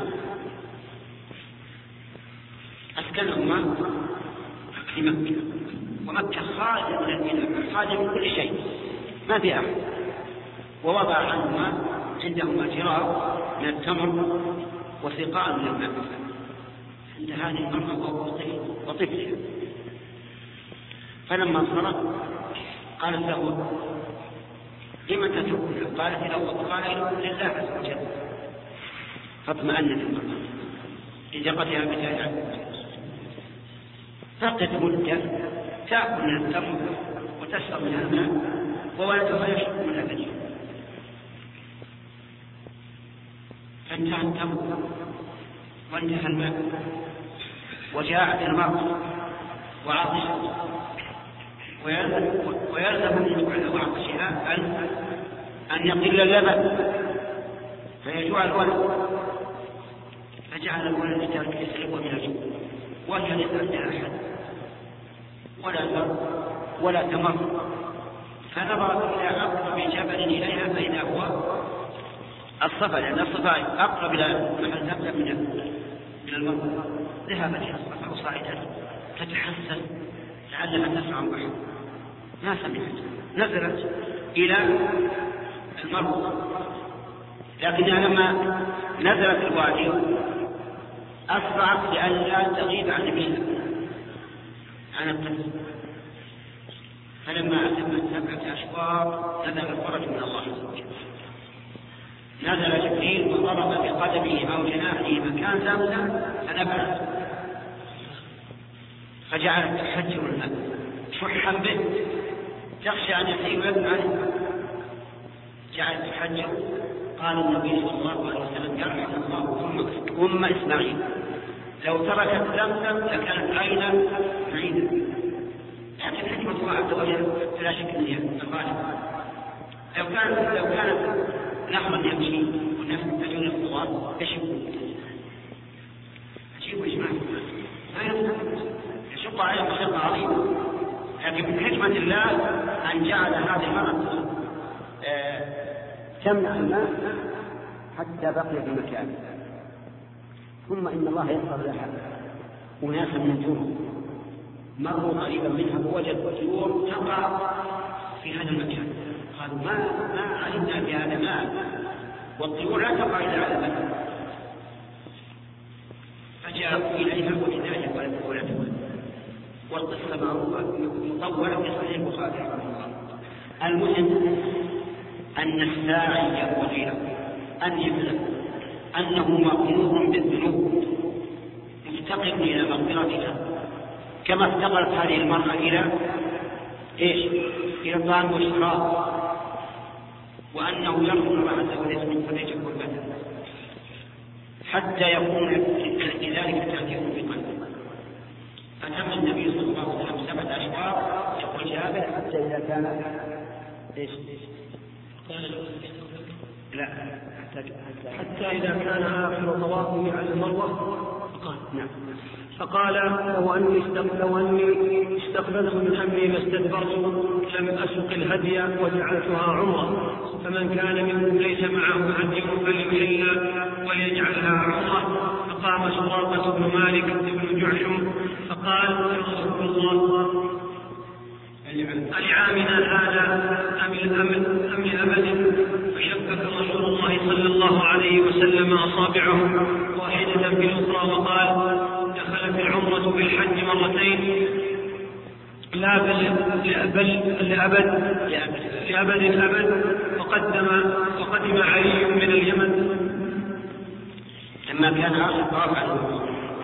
أسكنهما في مكة، ومكة خالية من البناء، خالية من كل شيء ما في أحد. ووضع عنهما عندهما جراب من التمر وسقاء من الماء عند هذه المرأة وطفلها. فلما انصرف قالت له لمن تتركنا؟ قالت قال لله عز وجل. فاطمأنت المرأة لدقتها بتاعها، فقدت مدة تأكل من التمر وتشرب من الماء وولدها يشرب من هذا اليوم. فانتهى التمر وانتهى الماء وجاءت المرأة وعطشت ويلزم من عطشها أن يقل اللبن فيجوع الولد. فجعل الولد يسلب من الجوع وهي ليس عندها أحد ولا زر ولا تمر. فنظرت إلى أقرب جبل إليها فإذا هو الصفا، لأن الصفا أقرب إلى محل تبدأ من المرء. ذهبت إلى الصفا وصعدت تتحسن لعلها تسمع بحر، ما سمعت. نزلت إلى المرء، لكنها لما نزلت الوادي أسرعت لئلا تغيب عن نبيها عن الطفل. فلما أتمت 7 أشواط نزل الفرج من الله عز وجل. نزل جبريل وضرب بقدمه أو جناحه مكان زمزم فنبعت، فجعلت تحجر الماء شحا به تخشى أن يسير ويبنى عنه. جعلت تحجر. قال النبي صلى الله عليه وسلم يرحم الله إسماعيل لو تركت زمزم لكانت عينا بعيدا. لكن حكمة الله عز وجل فلا شك أن هي الغالب. لو كانت نهرا يمشي والناس يحتاجون الخضار يشبوا عجيب وإجماع لا يشق عليه مشقة عظيمة. لكن من حكمة الله أن جعل هذه المرأة تمنع الماء حتى بقي في مكانه. ثم إن الله يسر لها أناسا من الجنود مروا قريبا منها فوجدوا طيور تقع في هذا المكان، قالوا ما علمنا بهذا ماء، والطيور لا تقع إلا على مكان. فجاءوا إليها وإذا ولدها، والقصة معروفة مطولة في صحيح البخاري رحمه الله. المهم أن الساعي ينبغي له أن يعلم أنه مأمور بالذنوب مفتقر إلى مغفرتها، كما افتقرت هذه المرأة إلى إلى طعام والشراب، وأنه يرجو الله عز وجل من فرج كربته حتى يكون لذلك تأثير في قلبه. فتم النبي صلى الله عليه وسلم 7 أشهر يقول جابر حتى إذا كان لا حتى إذا كان آخر طوافه على المروة فقال لو أني استقبلت من أمري لاستدبرت لم أسق الهدي وجعلتها عمرة، فمن كان منكم ليس معه هدي فليحل وليجعلها عمرة. فقام سراقة بن مالك بن جعشم فقال يا رسول الله ألعامنا هذا أم لأبد؟ فشبك رسول الله صلى الله عليه وسلم أصابعه واحدة في الأخرى وقال دخلت العمرة بالحج مرتين لا بل لأبد أبد. وقدم علي من اليمن لما كان آخر طواف عنه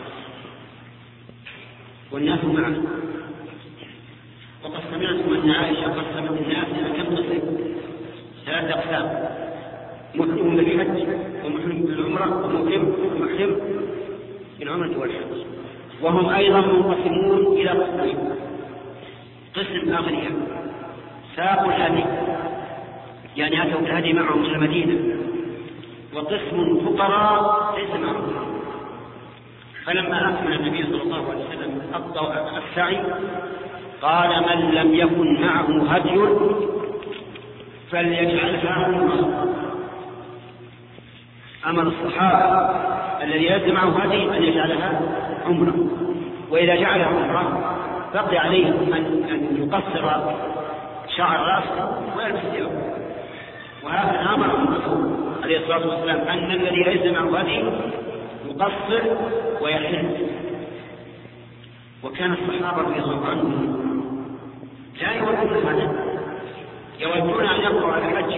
والناس معه. وقد سمعتم أن عائشة قسمت الناس إلى كم قسم؟ 3 أقسام: محرم بالحج ومحرم بالعمرة ومحرم بالعمرة والحج. وهم أيضا منقسمون إلى قسمين: قسم أغنياء ساقوا الهدي يعني أتوا بالهدي معهم إلى المدينة، وقسم فقراء ليس معهم. فلما أكمل النبي صلى الله عليه وسلم السعي قال من لم يكن معه هدي فليجعلها عمرة. أمر الصحابة الذي ليس معه هدي أن يجعلها عمرة، وإذا جعلها عمرة بقي عليه أن يقصر شعر رأسه ويلبس ثيابه. وهذا أمر الرسول عليه الصلاة والسلام أن الذي ليس معه هدي يقصر ويحل. وكان الصحابة رضي الله عنهم لا يودون هذا، يودون أن يقرأوا على الحج.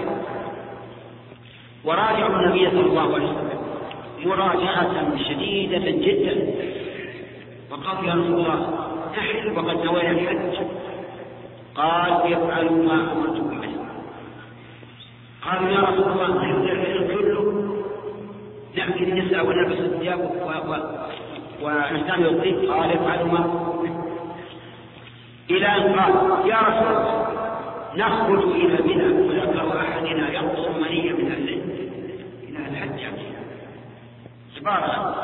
وراجعوا النبي صلى الله عليه وسلم مراجعة شديدة جدا، وقال يا رسول الله نحل وقد نوينا الحج. قال يفعلوا ما أمرتكم به. قالوا يا رسول الله نحل الحج كله، نأتي النساء ونلبس الثياب ونستعمل الطيب. قال يفعلوا ما إلى أن قال يا رسول الله نخرج إلى منى وذكر أحدنا يقصر منيا من أهله إلى الحج عبارة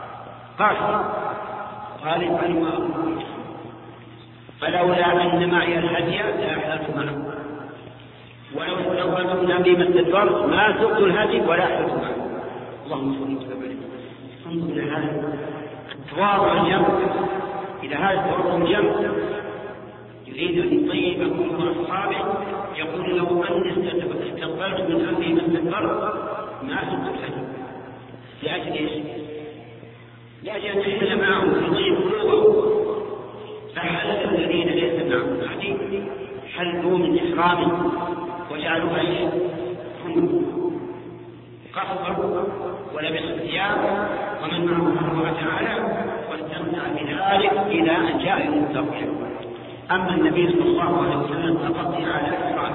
قال يفعلوا ما فلولا أن معي الهدي لأحللت معه، ولو كنا بما استدبرت ما سقت الهدي ولا أحللت معه. اللهم صل وسلم. انظر إلى هذا التواضع الجم، إلى هذا التواضع الجم يريد أن يطيب أمور أصحابه. يقول لو أن استقبلت من أمري ما استدبرت ما سقت الهدي. لأجل إيش؟ لأجل أن يحل معهم في طيب قلوبهم. فحل الذين ليس معهم هدي حلوا من إحرام وجعلوا ايش؟ هم قصروا ولبسوا الثياب ومن معه سبحانه وتعالى واستمتع بذلك الى ان جاء يوم الترويح. اما النبي صلى الله عليه وسلم تقضي على إحرام.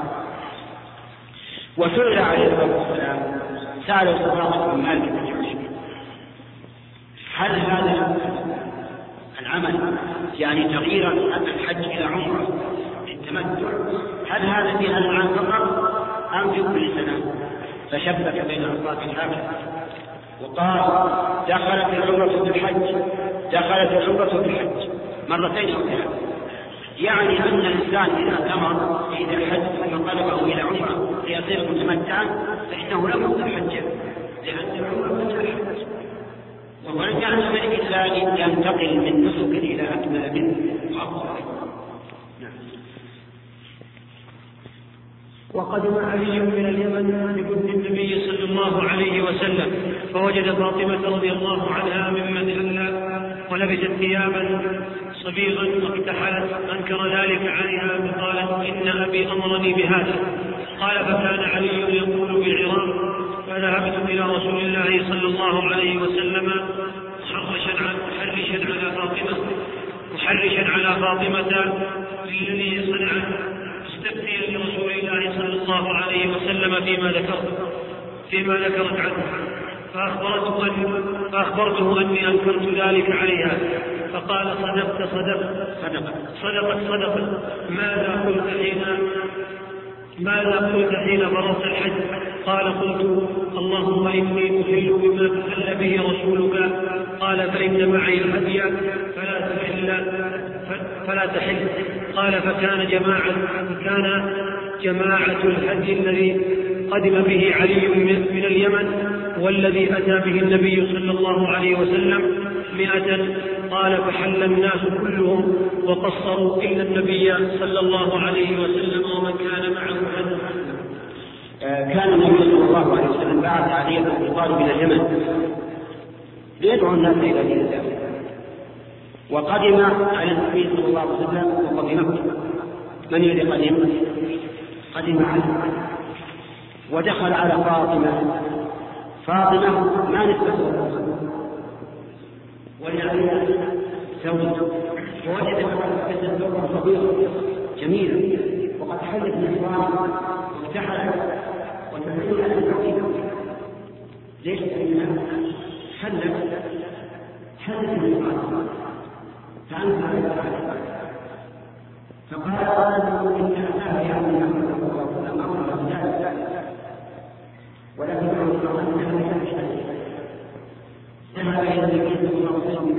وسئل عليه الصلاه والسلام سأله سراقة بن مالك بن جعشم هل هذا العمل يعني تغيير الحج الى عمره للتمتع هل هذا في هذا العام فقط ام في كل سنه؟ فشبك بين اصوات الحاكم وقال دخلت العمره في الحج مرتين او 3. يعني أن الإنسان إذا اعتمر إذا حج فانقلبه إلى عمرة ليصير متمتعا فإنه لا بد الحج، لأن العمرة مثل الحج، ولن يعلم إلا أن ينتقل من نسك إلى أكمل منه وأفضل. وقدم علي من اليمن بجند النبي صلى الله عليه وسلم فوجد فاطمة رضي الله عنها ممن حل ولبست ثيابا صبيغا واكتحلت، أنكر ذلك عليها فقالت إن أبي أمرني بهذا. قال فكان علي يقول بالعراق فذهبت إلى رسول الله صلى الله عليه وسلم محرشا على فاطمة للذي صنعه مستفتيا لرسول الله صلى الله عليه وسلم فيما ذكرت عنه، فأخبرته أني أنكرت ذلك عليها، فقال صدقت. ماذا قلت حين فرضت الحج؟ قال قلت اللهم إني أحل بما أحل به رسولك. قال فإن معي الهدي فلا تحل. قال فكان جماعة الهدي الذي قدم به علي من اليمن والذي أتى به النبي صلى الله عليه وسلم 100. قال فحل الناس كلهم وقصروا إلا النبي صلى الله عليه وسلم ومن كان معه هدي. كان النبي صلى الله عليه وسلم بعث علي بن أبي طالب إلى اليمن ليدعو الناس إلى دين الله، وقدم على النبي صلى الله عليه وسلم وقدمه. من الذي قدم علي ودخل على فاطمة ما نسبته ولعلي زوجته، ووجد فاطمة زوجها صغيرة جميلة وقد حلت نسوانها وارتحلت وتمثل على الحقيقة. ليش؟ لأنها حلت نسوانها فأنت على الحقيقة. فقال إن أتاه يعني أمر ذلك، ولكن ذهب إلى النبي صلى الله عليه وسلم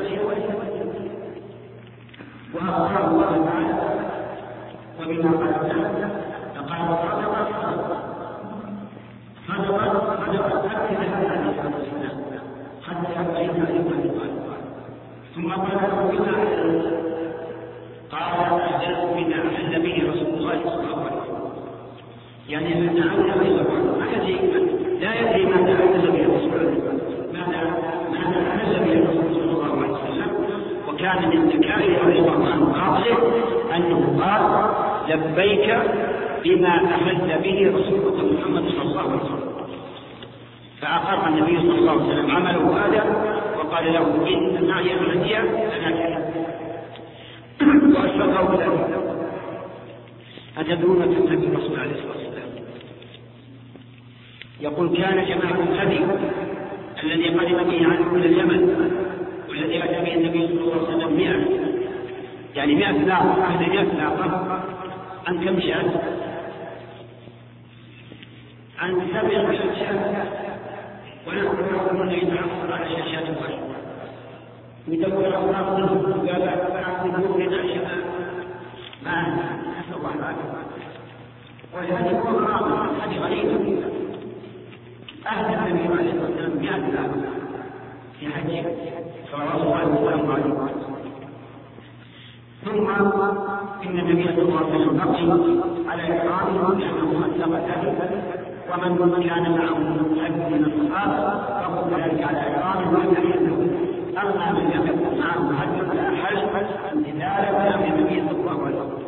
وأخبره الله تعالى وبما قال فقال صدقت أكد هذا الإسلام حتى أبقينا لله. ثم قال أجلت من النبي رسول الله صلى الله عليه وسلم، يعني أن أعلم لا يدري ماذا أعلم به رسول الله، ماذا أعلم به رسول صلى الله عليه وسلم. وكان من ذكائه رضي الله عنه قاصده أنه قال لبيك بما أحل به رسولك محمد صلى الله عليه وسلم، فأقر النبي صلى الله عليه وسلم عمله هذا وقال له إن معي الهدي أنا وأشفقه ذلك. أتدرون تنتهي الرسول عليه الصلاة والسلام يقول كان جماعة الهدي الذي قدم به عن كل اليمن والذي أتى به النبي صلى الله عليه وسلم 100، يعني 100 ناقة، هذه 100 ناقة عن كم شاة؟ عن 7 شاة، ونحن نحن يتعرض على شاشات واحدة يدور أوراقه قال أعطي لنا شباب ما نسأل الله العافية. ولهذه هو الرابع، هذه غريبة. أهدى النبي عليه الصلاة والسلام 100 ناقة في حجه صلى الله عليه وسلم. ثم إن النبي صلى الله عليه وسلم بقي على إحرامه لأنه أطلق ذلك، ومن كان معه حج من الصحابة فهو ذلك على إحرامه وأن يحله. أما من لم يكن معه حج ولا حج امتثالا من النبي صلى الله عليه وسلم.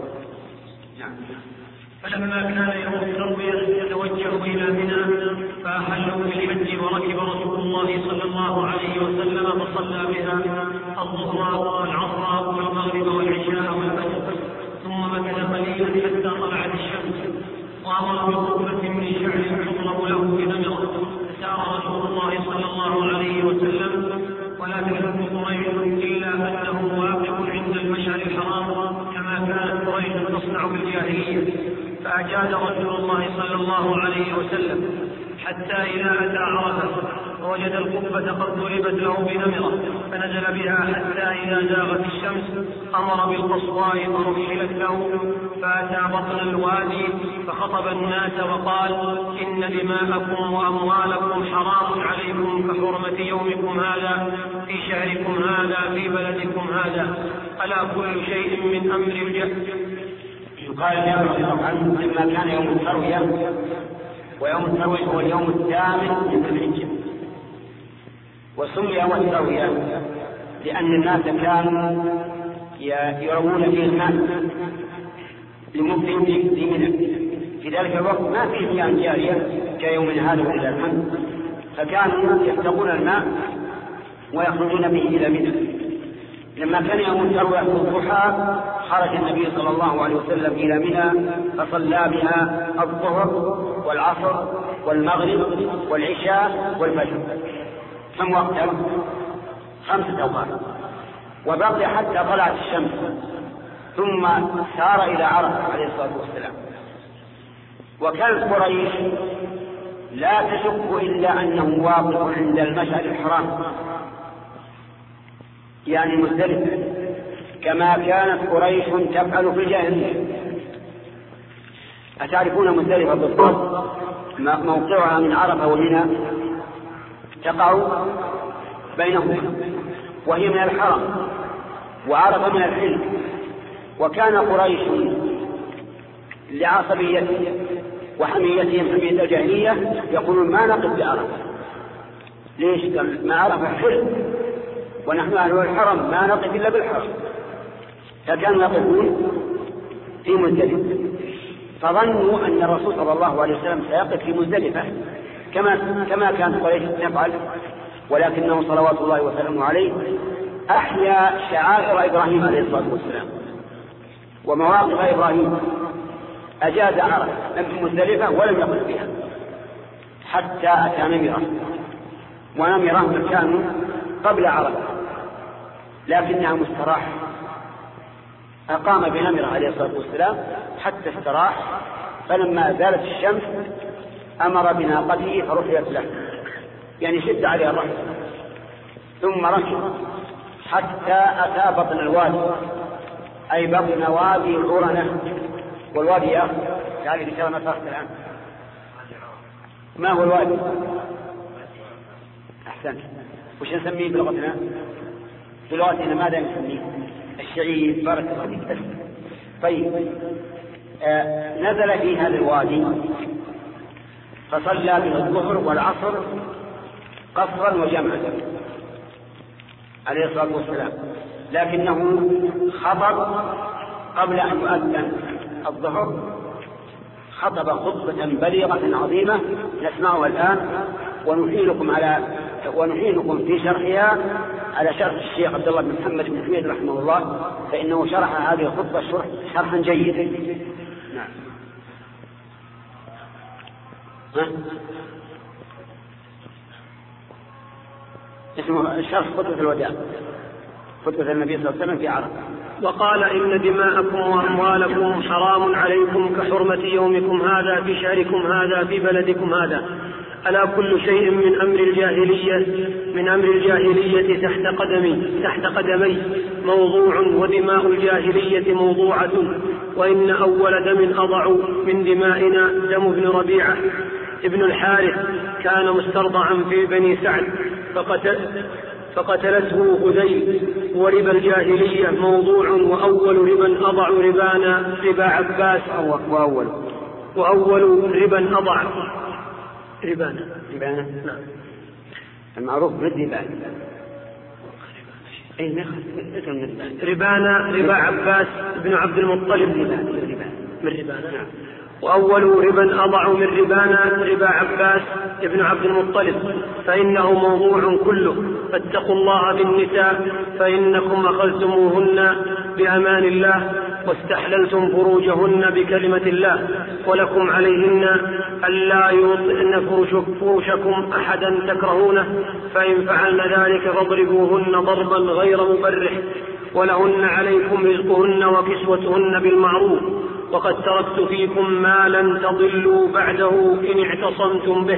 فلما كان يوم التروية يتوجه إلى منى فأحلوا بالحج وركب رسول الله صلى الله عليه وسلم فصلى بها الظهر والعصر والمغرب والعشاء والفجر، ثم مكث قليلا حتى طلعت الشمس، وأمر بخطبة من شعر يضرب له بنمرة. فسار رسول الله صلى الله عليه وسلم ولا تحب قريش إلا أنه واقف عند المشعر الحرام كما كانت قريش تصنع بالجاهلية. فأجاد رسول الله صلى الله عليه وسلم حتى إذا أتى عرفة فوجد القبة قد ضربت له بنمرة فنزل بها حتى إذا زاغت الشمس أمر بالقصواء فرحلت له فأتى بطن الوادي فخطب الناس وقال إن دماءكم وأموالكم حرام عليكم كحرمة يومكم هذا في شهركم هذا في بلدكم هذا ألا كل شيء من أمر الجهل. يقال جابر رضي الله عنه لما كان يوم التروية، ويوم التروية هو اليوم الثامن من ذي الحجة، وسمي يوم التروية لأن الناس كانوا يروون فيه الماء لمدة في منى. في ذلك الوقت ما فيه مياه جارية كيومنا هذا ولله الحمد، فكانوا يستقون الماء ويخرجون به إلى منى. لما كان يوم التروية في الضحى خرج النبي صلى الله عليه وسلم إلى منى فصلى بها الظهر والعصر والمغرب والعشاء والفجر. كم وقتا؟ 5 أوقات. وبقي حتى طلعت الشمس ثم سار إلى عرفة عليه الصلاة والسلام. وكانت قريش لا تشك إلا أنه واقف عند المشعر الحرام يعني مزدلفة، كما كانت قريش تفعل في الجاهلية. أتعرفون مزدلفة بالضبط؟ موقعها من عرفة ومنى تقع بينهما، وهي من الحرم وعرفة من الحلم. وكان قريش لعصبيتهم وحميتهم حمية الجاهلية يقولون ما نقف بعرفة. ليش؟ ما عرفة حلم ونحن أهل الحرم ما نقف إلا بالحرم، فكانوا يقفون في مزدلفة. فظنوا أن الرسول صلى الله عليه وسلم سيقف في مزدلفة كما كانت قريش تفعل، ولكنه صلوات الله وسلامه عليه أحيا شعائر إبراهيم عليه الصلاة والسلام ومواقف إبراهيم، أجاز عرفة في مزدلفة ولم يقف بها حتى أتى نمرة، ونمرة مكان قبل عرفة لكنها مستراح. أقام بنمرة عليه الصلاة والسلام حتى استراح، فلما زالت الشمس أمر بناقته فرحلت له، يعني شد عليها الرحل، ثم ركب حتى أتى بطن الوادي أي بطن وادي العرنة. والوادي يا أخي تعالي بكرة ما صارت الآن. ما هو الوادي؟ أحسن. وش نسميه بلغتنا؟ بلغتنا ماذا نسميه؟ الشعير. بارك الله فيك. طيب نزل في هذا الوادي فصلى به الظهر والعصر قصرا وجمعا عليه الصلاة والسلام، لكنه خطب قبل أن يؤذن الظهر، خطب خطبة بليغة عظيمة نسمعها الآن ونحيلكم في شرحها على شرح الشيخ عبد الله بن محمد بن حميد رحمه الله، فإنه شرح هذه الخطبة شرحا جيدا. نعم. اسمه شرح خطبة الوداع، خطبة النبي صلى الله عليه وسلم في عرفة. وقال إن دماءكم وأموالكم حرام عليكم كحرمة يومكم هذا في شهركم هذا في بلدكم هذا ألا كل شيء من أمر الجاهلية تحت قدمي موضوع، ودماء الجاهلية موضوعة، وإن أول دم أضع من دمائنا دم ابن ربيعة ابن الحارث كان مسترضعا في بني سعد فقتلته هذيل، وربا الجاهلية موضوع، وأول ربا أضع ربا عباس، وأول ربا أضع ربانا. نعم. المعروف بالربان. ربانا ربا عباس بن عبد المطلب من ربانا. نعم. وأول ربا أضع من ربانا ربا عباس ابن عبد المطلب، فإنه موضوع كله، فاتقوا الله بالنساء فإنكم أخذتموهن بأمان الله واستحللتم فروجهن بكلمة الله، ولكم عليهن ألا يوطئن فرشكم أحدا تكرهونه، فإن فعلن ذلك فاضربوهن ضربا غير مبرح، ولهن عليكم رزقهن وكسوتهن بالمعروف، وقد تركت فيكم ما لن تضلوا بعده إن اعتصمتم به،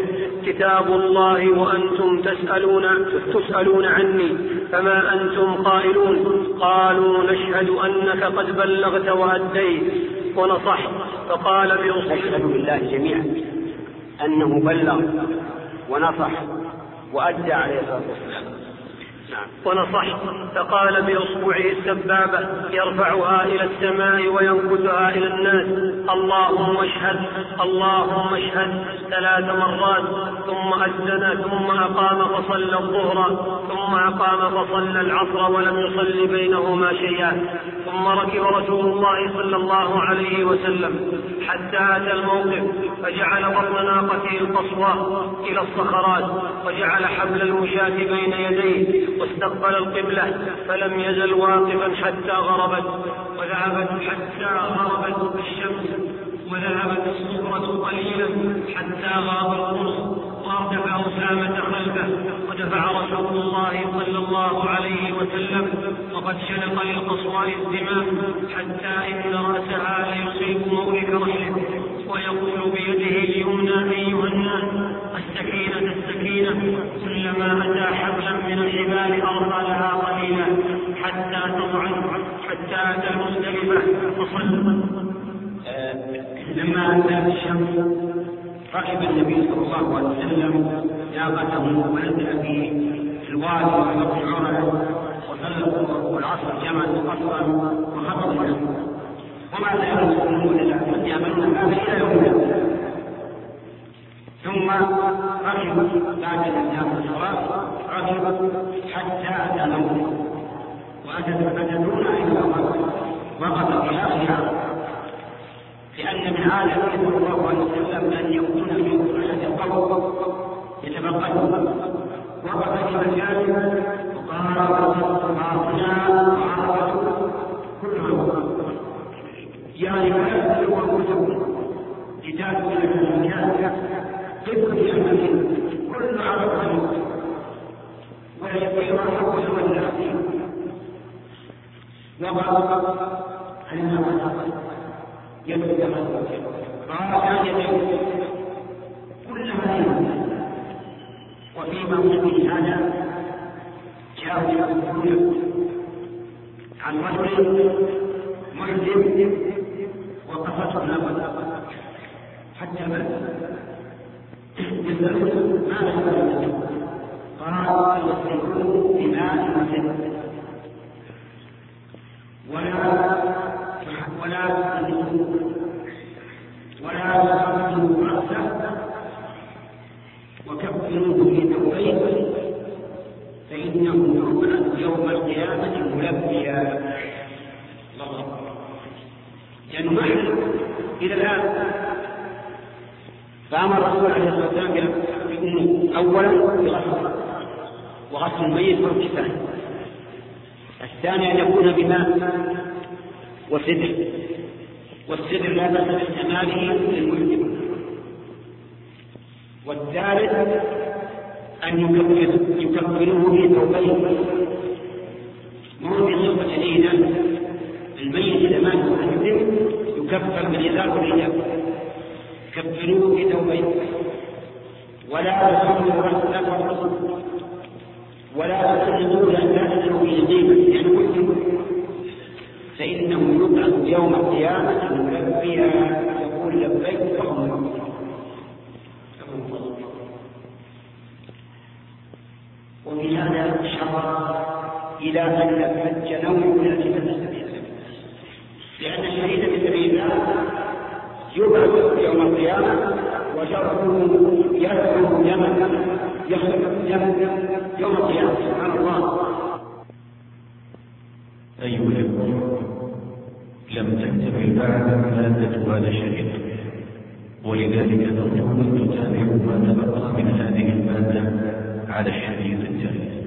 كتاب الله وأنتم تسألون عني فما أنتم قائلون؟ قالوا نشهد أنك قد بلغت وأديت ونصحت. فقال نشهد بالله جميعا أنه بلغ ونصح وأدى عليه الصلاة والسلام. ونصحت. فقال بإصبعه السبابة يرفعها إلى السماء وينكتها إلى الناس: اللهم اشهد اللهم اشهد 3 مرات، ثم أذن ثم أقام فصلى الظهر، ثم أقام فصلى العصر ولم يصل بينهما شيئا. ثم ركب رسول الله صلى الله عليه وسلم حتى أتى الموقف، فجعل بطن ناقته القصوى إلى الصخرات، وجعل حبل المشاة بين يديه، واستقبل القبلة، فلم يزل واقفا حتى غربت، وذهبت حتى غربت الشمس، وذهبت الصفرة قليلا حتى غاب القرص، وأردف أسامة خلفه، ودفع رسول الله صلى الله عليه وسلم وقد شنق للقصواء الزمام، حتى إن رأسها ليصيب مورك رحله، ويقول بيده اليمنى: أيها الناس، السكينة السكينة. كلما أتى حبلا من الحبال أرخى لها قليلا حتى تضعف، حتى أتى مزدلفة فصلى. لما أتى الشمس ركب النبي صلى الله عليه وسلم ناقته ونزل في الوادي وحط العرى، وصلى العصر جمعا قصرا وخطب الناس، وما زالوا المسلمون يعملون هذا إلى يومنا. ثم ركب بعد الإسلام والصلاة، ركب حتى أتى موته، وأتدون إلى وقت قيامها، لأن من عادة صلى الله عليه وسلم أن يكون في أحد القوم يتفقده، وقف في مكانه وقال: وقفنا وعرفت كلها، يعني فلا تلوموا كتاب من المكان قبل بأمامه كل عرفه، ويستطيع الحق والناس وقال: أنه يبدو قال يديه كلها يوم. وفيما وصفه هذا جاءوا يقولون عن رجل محزن وقفته النبض حتى مات، يسألون ماذا يفعل؟ قال: يسألون بماء وسد ولا تحملوا رأسه وكفروه في ثوبين، فإنه يوم القيامة ملبيا. لأنه محل إلى الآن. فأمر الرسول عليه الصلاة والسلام بأمه أولا وغسل الميت والكفان، الثاني أن يكون بماء وسدر، والسدر لا بأس باستعماله للمسلم، والثالث أن يكفنوه في ثوبين، مو في صفة جديدة. الميت إذا مات مسلم يكفن بالإزار والحجاب، كفنوه في ثوبين، ولا تسلموا رأسه ولا تسلموا لأنه في الغيبة، يعني مسلم، فإنه يبعث يوم القيامة ملبيا يقول: لبيك اللهم لبيك. وفي هذا إشارة إلى أن الحج نوع من الجهاد، لأن الشهيد في سبيل الله يبعث يوم القيامة وشرفه يخرج يوم القيامة. سبحان الله. أيها الأخوة، لم تكتمل بعد مادة هذا الشريط، ولذلك نرجو أن تتابعوا ما تبقى من هذه المادة على الشريط التالي.